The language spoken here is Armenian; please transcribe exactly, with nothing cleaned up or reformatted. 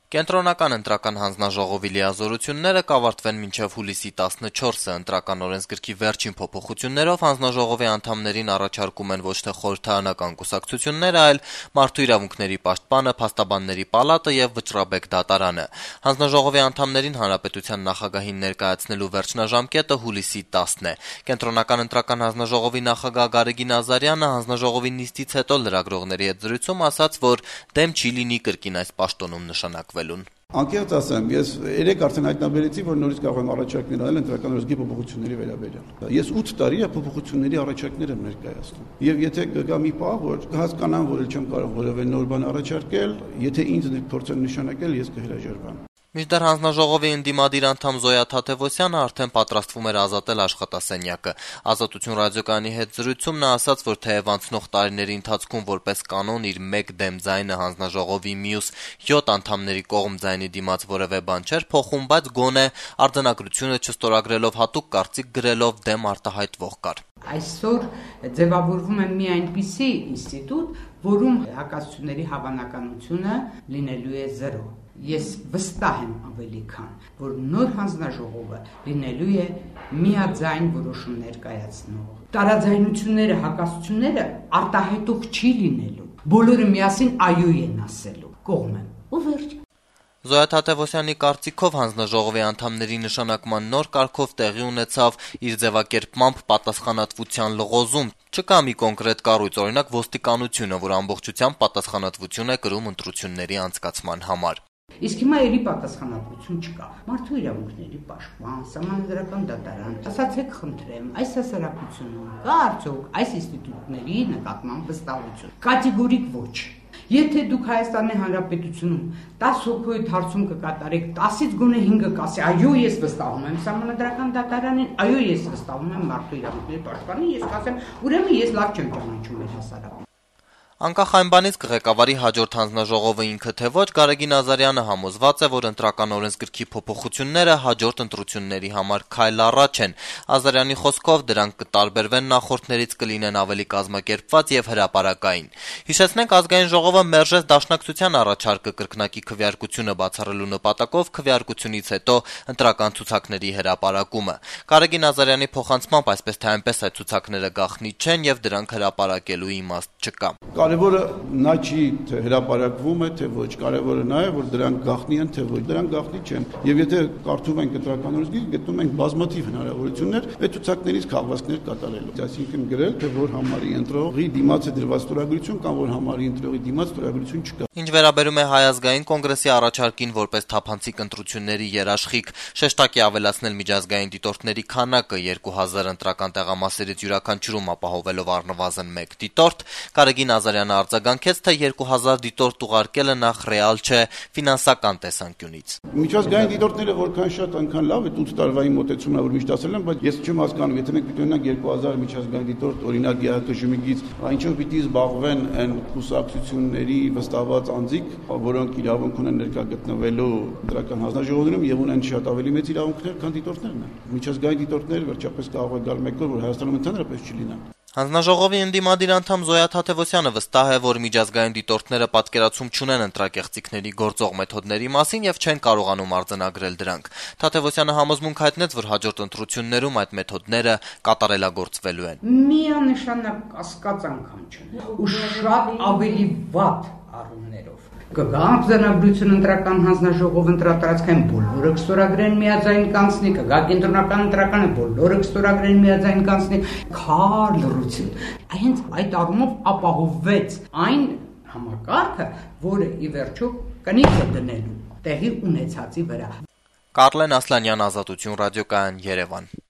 Կենտրոնական ընտրական հանձնաժողովի լիազորությունները կավարտվեն մինչև հուլիսի տասնչորսը ընտրական օրենսգրքի վերջին փոփոխություններով հանձնաժողովի անդամներին առաջարկում են ոչ թե խորհրդարանական կուսակցությունները, այլ Մարդու իրավունքների պաշտպանը, Փաստաբանների պալատը եւ Վճռաբեկ դատարանը։ Հանձնաժողովի անդամներին հանրապետության նախագահին ներկայացնելու վերջնաժամկետը հուլիսի տասն է։ Կենտրոնական ընտրական հանձնաժողովի նախագահ Գարեգին Ազարյանը հանձնաժողովի նիստից հետո լրագրողների հետ զրույցում ասաց, որ դեմ չի լինի կրկին այս պաշտոնում նշանակվելուն։ Անկեղծ ասեմ, ես երեք արդեն հայտնաբերեցի, որ նորից կարող եմ առաջարկներ անել ընտրական օրենսգրքի փոփոխությունների վերաբերյալ։ Ես ութ տարի է փոփոխությունների առաջարկներ եմ ներկայացնում։ Եվ եթե կգա մի պահ, որ կհասկանամ, որ չեմ կարող որևէ նոր բան առաջարկել, եթե ինձ փորձեն նշանակել, ես կհրաժարվեմ։ Մինչդեռ հանձնաժողովի ընդդիմադիր անդամ Զոյա Թաթևոսյանը արդեն պատրաստվում էր ազատել աշխատասենյակը։ Ազատություն ռադիոկայանի հետ զրույցում նա ասաց, որ թեև անցնող տարիների ընթացքում որպես կանոն իր մեկ դեմ ձայնը հանձնաժողովի մյուս յոթ անդամների կողմ ձայնի դիմաց որևէ բան չէր փոխում, բայց գոնե արձանագրությունը չստորագրելով հատուկ կարծիք գրելով դեմ արտահայտվող կար։ Այսօր ձևավորվում է մի այնպիսի ինստիտուտ, որում հակասությունների հավանականությունը լինելու է զրո։ Ես վստահ եմ ավելի քան, որ նոր հանձնաժողովը լինելու է միաձայն որոշումներ կայացնող։ Տարաձայնությունները, հակասությունները արտահայտող չի լինելու։ Բոլորը միասին այո են ասելու։ Կողմ եմ։ Ու վերջ։ Զոյա Թաթևոսյանի կարծիքով հանձնաժողովի անդամների նշանակման նոր կարգով տեղի ունեցավ իր ձևակերպմամբ պատասխանատվության լղոզում։ Չկա մի կոնկրետ կառույց, օրինակ ոստիկանությունը, որ ամբողջությամբ պատասխանատվություն է կրում ընտրությունների անցկացման համար։ Իսկ հիմա ելի պատասխանատվություն չկա։ Մարդու իրավունքների պաշտպան, Սահմանադրական դատարան, ասացեք խնդրեմ, այս հասարակությունում կա արդյոք այս ինստիտուտների նկատմամբ վստահություն։ Կատեգորիկ ոչ։ Եթե դուք Հայաստանի Հանրապետությունում տասը հոգու հարցում կկատարեք, տասից գոնե հինգը կասի, այո, ես վստահում եմ Սահմանադրական դատարանին, այո, ես վստահում եմ Մարդու իրավունքների պաշտպանին, ես կասեմ, ուրեմն ես լավ չեմ ճանաչում մեր հասարակությունը։ Անկախ այն բանից կղեկավարի հաջորդ հանձնաժողովը ինքը թե ոչ, Գարեգին Ազարյանը համոզված է, որ ընտրական օրենսգրքի փոփոխությունները հաջորդ ընտրությունների համար քայլ առաջ են։ Ազարյանի խոսքով դրանք կտարբերվեն նախորդներից, կլինեն ավելի կազմակերպված եւ հրապարակային։ Հիշեցնենք, ազգային ժողովը մերժեց դաշնակցության առաջարկը կրկնակի քվեարկությունը բացառելու նպատակով քվեարկությունից հետո ընտրական ցուցակների հրապարակումը։ Գարեգին Ազարյանի փոխանցմամբ այսպես թե այնպես այդ ցուցակները գաղտնի չեն եւ դրանք հրապարակելու իմաստ չկա։ Կարևորը նա չի թե հրապարակվում է, թե ոչ, կարևորը նա է, որ դրանք գաղտնի են, թե ոչ, դրանք գաղտնի չեն։ Եվ եթե կարդում ենք ընտրական օրենսգիրքը, գտնում ենք բազմաթիվ հնարավորություններ այդ ցուցակներից քաղվածքներ կատարելու։ Այսինքն գրել, թե որ համարի ընտրողի դիմաց է դրված ստորագրություն կամ որ համարի ընտրողի դիմաց ստորագրություն չկա։ Ինչ վերաբերում է Հայ ազգային կոնգրեսի առաջարկին որպես թափանցիկ ընտրությունների երաշխիք շեշտակի ավելացնել միջազգային դիտորդների քանակը երկու հազար ընտրական տեղամասերից յուրաքանչյուրում ապահովելով առնվազն մեկ դիտորդ, Գարեգին Ազարյանը արձագանքեց, թե երկու հազար դիտորդ ուղարկելը նախ ռեալ չէ ֆինանսական տեսանկյունից։ Միջազգային դիտորդները որքան շատ այնքան լավ է, ութ տարվայի մոտեցումն է, որ միշտ ասել եմ, բայց ես չեմ հասկանում, եթե մենք պիտի ունենանք երկու հազար միջազգային դիտորդ, օրինակ ԵԱՏԺՄ-ից, ինչով պիտի զբաղվեն այն կուսակցությունների վստահված անձիկ, որոնք իրավունք ունեն ներկա գտնվելու ընտրական հանձնաժողովներում եւ ունեն շատ ավելի մեծ իրավունքներ, քան դիտորդներն են։ Միջազգային դիտորդները վերջապես կարող է գալ մեկ օր, որ Հայաստանում ընդհանրապես չլինեն։ Հանձնաժողովի ընդդիմադիր անդամ Զոյա Թաթևոսյանը վստահ է, որ միջազգային դիտորդները պատկերացում չունեն ընտրակեղծիքների գործող մեթոդների մասին եւ չեն կարողանում արձանագրել դրանք։ Թաթևոսյանը համոզմունք հայտնեց, որ հաջորդ ընտրություններում այդ մեթոդները կատարելագործվելու են։ Միանշանակ կասկած անգամ չեն, ու շատ ավելի վատ առումներով։ Կգա արձանագրություն ընտրական հանձնաժողով ընտրատարածքային բոլորը կստորագրեն միաձայն կանցնի, կգա կենտրոնական ընտրականը բոլորը կստորագրեն միաձայն կանցնի, քար լռություն։ Հենց այդ առումով ապահովվեց այն համակարգը, որը ի վերջո կնիք է դնելու տեղի ունեցածի վրա։ Կարլեն Ասլանյան, Ազատություն ռադիոկայան, Երևան։